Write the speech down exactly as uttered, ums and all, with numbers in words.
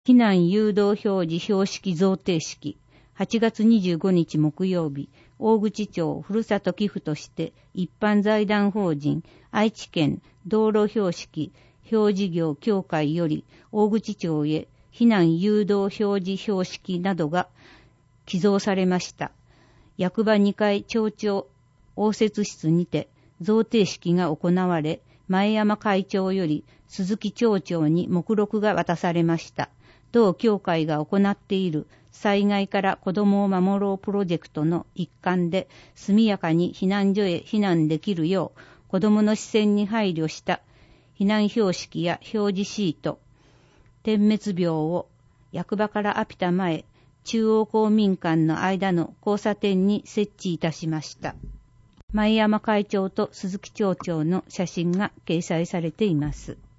避難誘導表示標識贈呈式、はちがつにじゅうごにち木曜日、大口町ふるさと寄付として一般財団法人愛知県道路標識表示業協会より大口町へ避難誘導表示標識などが寄贈されました。役場にかい町長応接室にて贈呈式が行われ、前山会長より鈴木町長に目録が渡されました。同協会が行っている災害から子どもを守ろうプロジェクトの一環で速やかに避難所へ避難できるよう子どもの視線に配慮した避難標識や表示シート、点滅秒を役場からアピタ前、中央公民館の間の交差点に設置いたしました。前山会長と鈴木町長の写真が掲載されています。